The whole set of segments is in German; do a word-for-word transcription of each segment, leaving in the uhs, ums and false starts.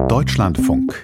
Deutschlandfunk.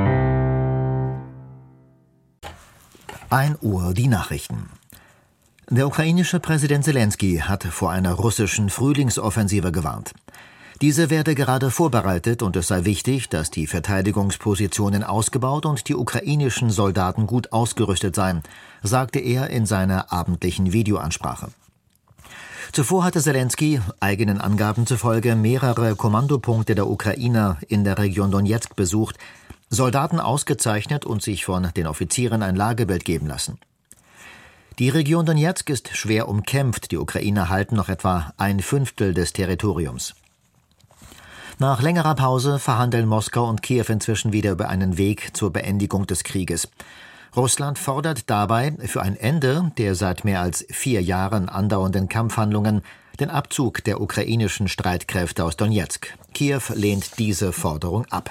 ein Uhr die Nachrichten. Der ukrainische Präsident Selenskyj hat vor einer russischen Frühlingsoffensive gewarnt. Diese werde gerade vorbereitet und es sei wichtig, dass die Verteidigungspositionen ausgebaut und die ukrainischen Soldaten gut ausgerüstet seien, sagte er in seiner abendlichen Videoansprache. Zuvor hatte Selenskyj, eigenen Angaben zufolge, mehrere Kommandopunkte der Ukrainer in der Region Donezk besucht, Soldaten ausgezeichnet und sich von den Offizieren ein Lagebild geben lassen. Die Region Donezk ist schwer umkämpft, die Ukrainer halten noch etwa ein Fünftel des Territoriums. Nach längerer Pause verhandeln Moskau und Kiew inzwischen wieder über einen Weg zur Beendigung des Krieges. Russland fordert dabei für ein Ende der seit mehr als vier Jahren andauernden Kampfhandlungen den Abzug der ukrainischen Streitkräfte aus Donezk. Kiew lehnt diese Forderung ab.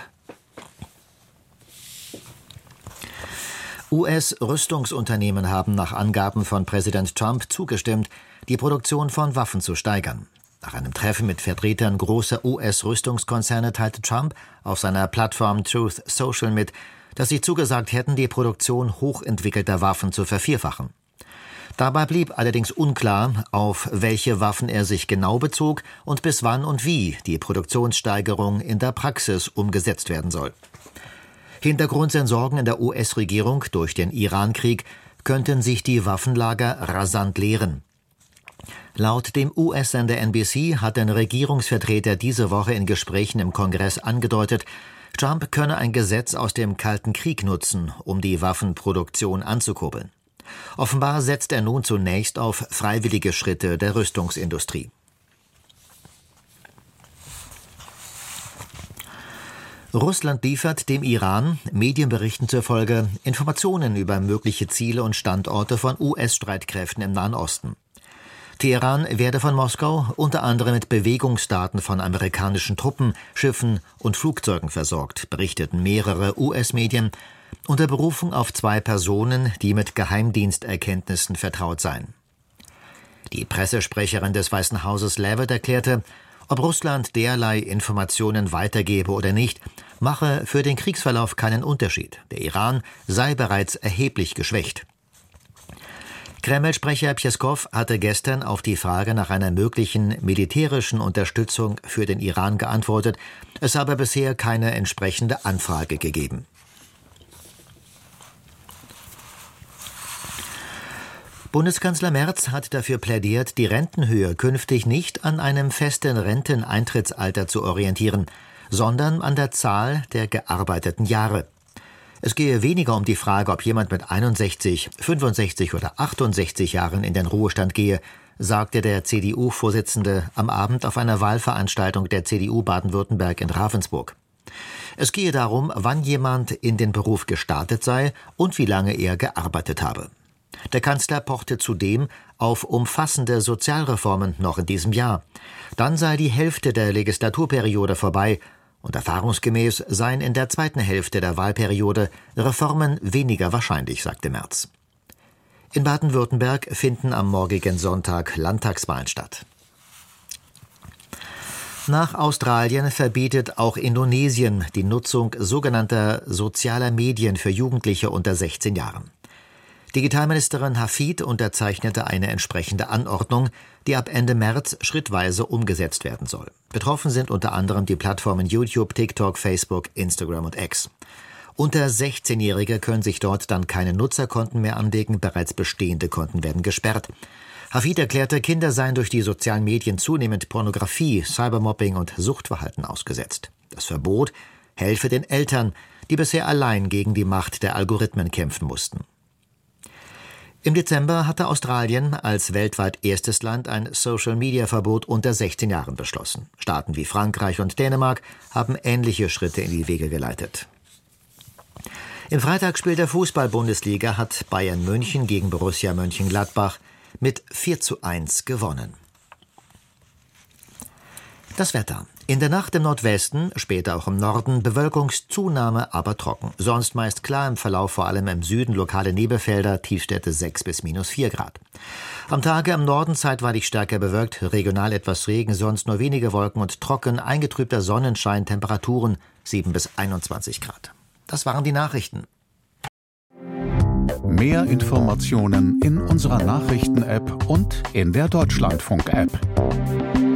U S-Rüstungsunternehmen haben nach Angaben von Präsident Trump zugestimmt, die Produktion von Waffen zu steigern. Nach einem Treffen mit Vertretern großer U S-Rüstungskonzerne teilte Trump auf seiner Plattform Truth Social mit, dass sie zugesagt hätten, die Produktion hochentwickelter Waffen zu vervierfachen. Dabei blieb allerdings unklar, auf welche Waffen er sich genau bezog und bis wann und wie die Produktionssteigerung in der Praxis umgesetzt werden soll. Hintergrund sind Sorgen in der U S-Regierung, durch den Iran-Krieg könnten sich die Waffenlager rasant leeren. Laut dem U S-Sender N B C hat ein Regierungsvertreter diese Woche in Gesprächen im Kongress angedeutet, Trump könne ein Gesetz aus dem Kalten Krieg nutzen, um die Waffenproduktion anzukurbeln. Offenbar setzt er nun zunächst auf freiwillige Schritte der Rüstungsindustrie. Russland liefert dem Iran, Medienberichten zufolge, Informationen über mögliche Ziele und Standorte von U S-Streitkräften im Nahen Osten. Teheran werde von Moskau unter anderem mit Bewegungsdaten von amerikanischen Truppen, Schiffen und Flugzeugen versorgt, berichteten mehrere U S-Medien, unter Berufung auf zwei Personen, die mit Geheimdiensterkenntnissen vertraut seien. Die Pressesprecherin des Weißen Hauses Leavitt erklärte, ob Russland derlei Informationen weitergebe oder nicht, mache für den Kriegsverlauf keinen Unterschied. Der Iran sei bereits erheblich geschwächt. Kreml-Sprecher Pjeskow hatte gestern auf die Frage nach einer möglichen militärischen Unterstützung für den Iran geantwortet, es habe bisher keine entsprechende Anfrage gegeben. Bundeskanzler Merz hat dafür plädiert, die Rentenhöhe künftig nicht an einem festen Renteneintrittsalter zu orientieren, sondern an der Zahl der gearbeiteten Jahre. Es gehe weniger um die Frage, ob jemand mit einundsechzig, fünfundsechzig oder achtundsechzig Jahren in den Ruhestand gehe, sagte der C D U-Vorsitzende am Abend auf einer Wahlveranstaltung der C D U Baden-Württemberg in Ravensburg. Es gehe darum, wann jemand in den Beruf gestartet sei und wie lange er gearbeitet habe. Der Kanzler pochte zudem auf umfassende Sozialreformen noch in diesem Jahr. Dann sei die Hälfte der Legislaturperiode vorbei und erfahrungsgemäß seien in der zweiten Hälfte der Wahlperiode Reformen weniger wahrscheinlich, sagte Merz. In Baden-Württemberg finden am morgigen Sonntag Landtagswahlen statt. Nach Australien verbietet auch Indonesien die Nutzung sogenannter sozialer Medien für Jugendliche unter sechzehn Jahren. Digitalministerin Hafid unterzeichnete eine entsprechende Anordnung, die ab Ende März schrittweise umgesetzt werden soll. Betroffen sind unter anderem die Plattformen YouTube, TikTok, Facebook, Instagram und X. Unter sechzehnjährige können sich dort dann keine Nutzerkonten mehr anlegen, bereits bestehende Konten werden gesperrt. Hafid erklärte, Kinder seien durch die sozialen Medien zunehmend Pornografie, Cybermobbing und Suchtverhalten ausgesetzt. Das Verbot helfe den Eltern, die bisher allein gegen die Macht der Algorithmen kämpfen mussten. Im Dezember hatte Australien als weltweit erstes Land ein Social-Media-Verbot unter sechzehn Jahren beschlossen. Staaten wie Frankreich und Dänemark haben ähnliche Schritte in die Wege geleitet. Im Freitagsspiel der Fußball-Bundesliga hat Bayern München gegen Borussia Mönchengladbach mit vier zu eins gewonnen. Das Wetter. In der Nacht im Nordwesten, später auch im Norden, Bewölkungszunahme, aber trocken. Sonst meist klar, im Verlauf vor allem im Süden lokale Nebelfelder, Tiefstwerte sechs bis minus vier Grad. Am Tage im Norden zeitweilig stärker bewölkt, regional etwas Regen, sonst nur wenige Wolken und trocken, eingetrübter Sonnenschein, Temperaturen sieben bis einundzwanzig Grad. Das waren die Nachrichten. Mehr Informationen in unserer Nachrichten-App und in der Deutschlandfunk-App.